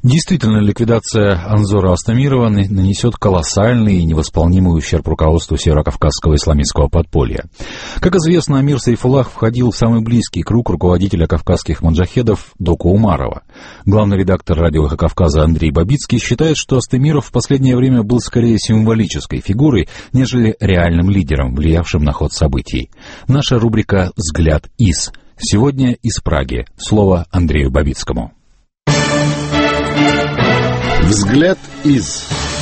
Действительно, ликвидация Анзора Астамирова нанесет колоссальный и невосполнимый ущерб руководству северокавказского исламистского подполья. Как известно, Амир Сайфуллах входил в самый близкий круг руководителя кавказских маджахедов Доку Умарова. Главный редактор радио «Эхо Кавказа» Андрей Бабицкий считает, что Астамиров в последнее время был скорее символической фигурой, нежели реальным лидером, влиявшим на ход событий. Наша рубрика «Взгляд из». Сегодня из Праги. Слово Андрею Бабицкому. Взгляд из.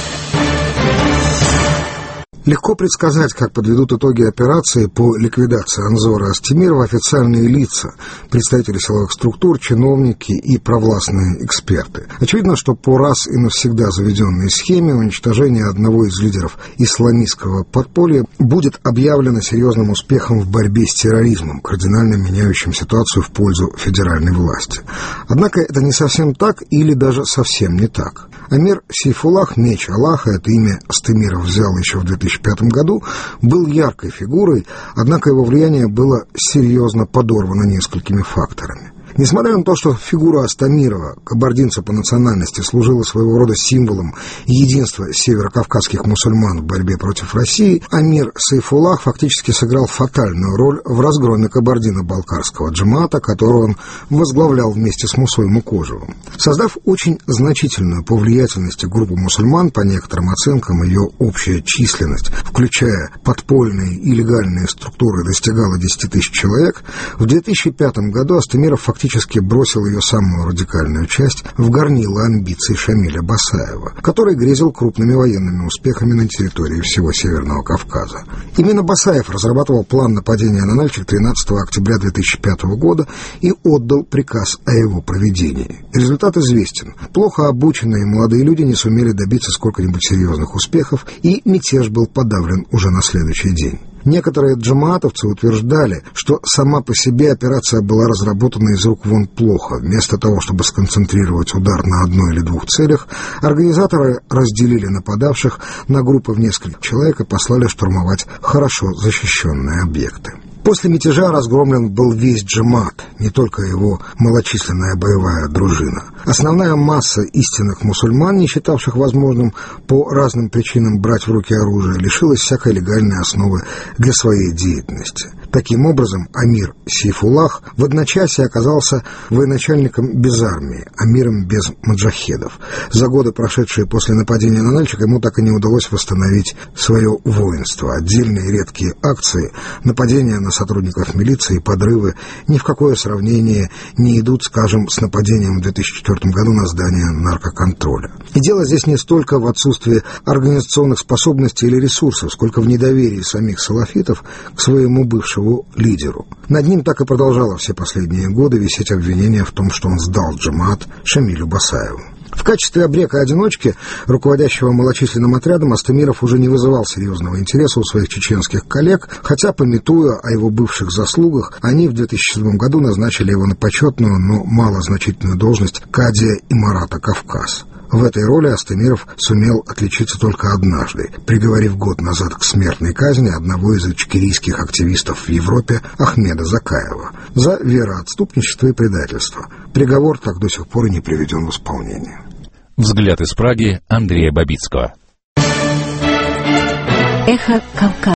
Легко предсказать, как подведут итоги операции по ликвидации Анзора Астамирова официальные лица, представители силовых структур, чиновники и провластные эксперты. Очевидно, что по раз и навсегда заведенной схеме уничтожение одного из лидеров исламистского подполья будет объявлено серьезным успехом в борьбе с терроризмом, кардинально меняющим ситуацию в пользу федеральной власти. Однако это не совсем так или даже совсем не так. Амир Сайфуллах, меч Аллаха, это имя Астамиров взял еще в 2005 году, был яркой фигурой, однако его влияние было серьезно подорвано несколькими факторами. Несмотря на то, что фигура Астамирова, кабардинца по национальности, служила своего рода символом единства северокавказских мусульман в борьбе против России, Амир Сайфуллах фактически сыграл фатальную роль в разгроме кабардино-балкарского джамаата, который он возглавлял вместе с Мусой Мукожевым. Создав очень значительную по влиятельности группу мусульман, по некоторым оценкам ее общая численность, включая подпольные и легальные структуры, достигала 10 тысяч человек, в 2005 году Астамиров фактически бросил ее самую радикальную часть в горнило амбиций Шамиля Басаева, который грезил крупными военными успехами на территории всего Северного Кавказа. Именно Басаев разрабатывал план нападения на Нальчик 13 октября 2005 года и отдал приказ о его проведении. Результат известен. Плохо обученные молодые люди не сумели добиться сколько-нибудь серьезных успехов, и мятеж был подавлен уже на следующий день. Некоторые джамаатовцы утверждали, что сама по себе операция была разработана из рук вон плохо. Вместо того, чтобы сконцентрировать удар на одной или двух целях, организаторы разделили нападавших на группы в несколько человек и послали штурмовать хорошо защищенные объекты. После мятежа разгромлен был весь джамаат, не только его малочисленная боевая дружина. Основная масса истинных мусульман, не считавших возможным по разным причинам брать в руки оружие, лишилась всякой легальной основы для своей деятельности. Таким образом, Амир Сайфуллах в одночасье оказался военачальником без армии, амиром без маджахедов. За годы, прошедшие после нападения на Нальчик, ему так и не удалось восстановить свое воинство. Отдельные редкие акции, нападения на сотрудников милиции и подрывы ни в какое сравнение не идут, скажем, с нападением в 2004 году на здание наркоконтроля. И дело здесь не столько в отсутствии организационных способностей или ресурсов, сколько в недоверии самих салафитов к своему бывшему лидеру. Над ним так и продолжало все последние годы висеть обвинение в том, что он сдал джамаат Шамилю Басаеву. В качестве обрека-одиночки, руководящего малочисленным отрядом, Астамиров уже не вызывал серьезного интереса у своих чеченских коллег, хотя, памятуя о его бывших заслугах, они в 2007 году назначили его на почетную, но малозначительную должность кадия имарата Кавказ. В этой роли Астамиров сумел отличиться только однажды, приговорив год назад к смертной казни одного из ичкерийских активистов в Европе Ахмеда Закаева за вероотступничество и предательство. Приговор так до сих пор и не приведен в исполнение. Взгляд из Праги Андрея Бабицкого. Эхо Кавказа.